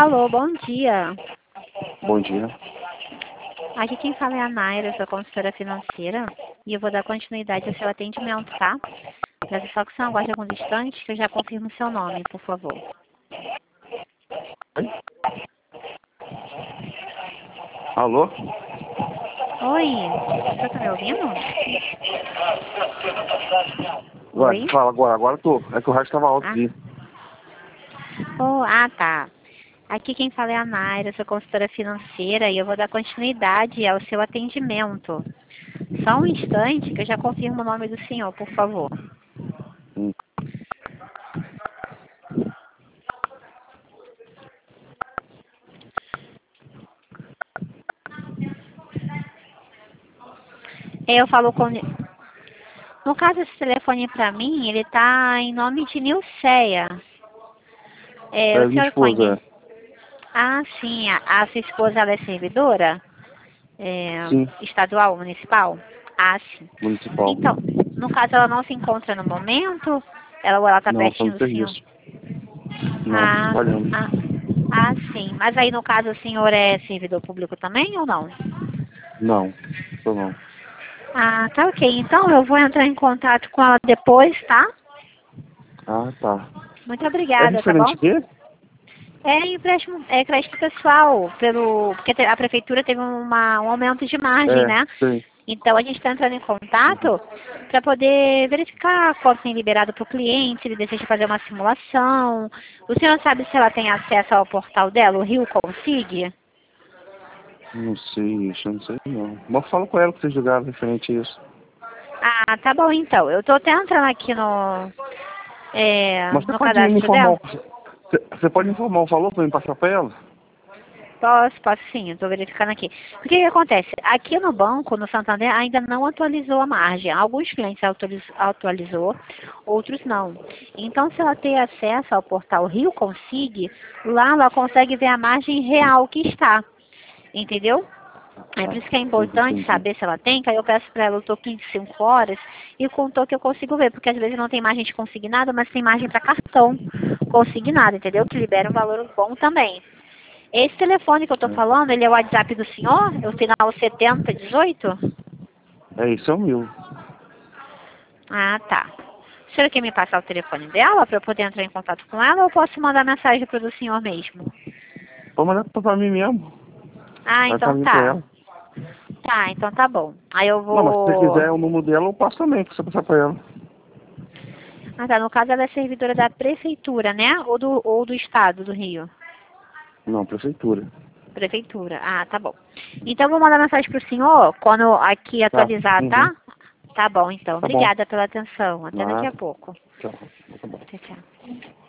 Alô, bom dia. Bom dia. Aqui quem fala é a Naira, eu sou consultora financeira e eu vou dar continuidade ao seu atendimento, tá? Peço só que você aguarde alguns instantes que eu já confirmo o seu nome, por favor. Oi? Alô? Oi, você tá me ouvindo? Agora, Oi? fala agora. Agora tô. É que o resto tava alto aqui. Tá. Aqui quem fala é a Naira, eu sou consultora financeira e eu vou dar continuidade ao seu atendimento. Só um instante que eu já confirmo o nome do senhor, por favor. Eu falo com... No caso, esse telefone para mim, ele tá em nome de Nilceia. É O minha senhor esposa. conhece? Ah, sim. A sua esposa, ela é servidora? Sim, Estadual, municipal? Ah, sim. municipal. Então, no caso, ela não se encontra no momento? Ela tá Não, tô pertinho no do senhor? serviço. Não, tô Ah, trabalhando. ah, sim. Mas aí, no caso, o senhor é servidor público também ou não? Não, tô não. Ah, tá ok. Então, eu vou entrar em contato com ela depois, tá? Ah, tá. Muito É obrigada, tá bom? referente quê? É empréstimo, é crédito pessoal, porque a prefeitura teve um aumento de margem, É, né? sei. Então a gente está entrando em Uhum. contato para poder verificar quanto tem liberado para o cliente, se ele deseja fazer uma simulação. O senhor sabe se ela tem acesso ao portal dela, o Rio Consig? Não sei, isso eu não sei não. Mas fala com ela que vocês jogaram referente a isso. Ah, tá bom então. Eu tô até entrando aqui Mas você no pode me cadastro informar, dela. você pode informar o valor pra me passar pra ela? Posso sim, eu estou verificando aqui. O que que acontece? Aqui no banco, no Santander, ainda não atualizou a margem. Alguns clientes atualizou, outros não. Então, se ela ter acesso ao portal Rio Consig, lá ela consegue ver a margem real que está. Entendeu? É por isso que é importante Entendi. saber se ela tem, que aí eu peço para ela o token de 5 horas e com o token eu consigo ver, porque às vezes não tem margem de consignado, mas tem margem para cartão consignado, entendeu? Que libera um valor bom também. Esse telefone que eu tô falando, ele é o WhatsApp do senhor? É o final 7018? Isso, é o meu. Ah, tá. O senhor quer me passar o telefone dela para eu poder entrar em contato com ela ou posso mandar mensagem para o do senhor mesmo? Pode mandar pra mim mesmo. Ah, Vai então caminho pra tá. ela. Tá, então tá bom. Aí eu Não, mas se você vou... quiser o número dela, eu passo também, pra você passar pra ela. Ah, tá. No caso, ela é servidora da prefeitura, né? Ou do estado do Rio? Não, prefeitura. Prefeitura. Ah, tá bom. Então, eu vou mandar mensagem pro senhor quando aqui Tá. atualizar, Uhum. tá? Tá bom, então. Tá bom. Obrigada pela atenção. Até daqui a Nada. pouco. Tchau. Tá bom. Tchau, tchau.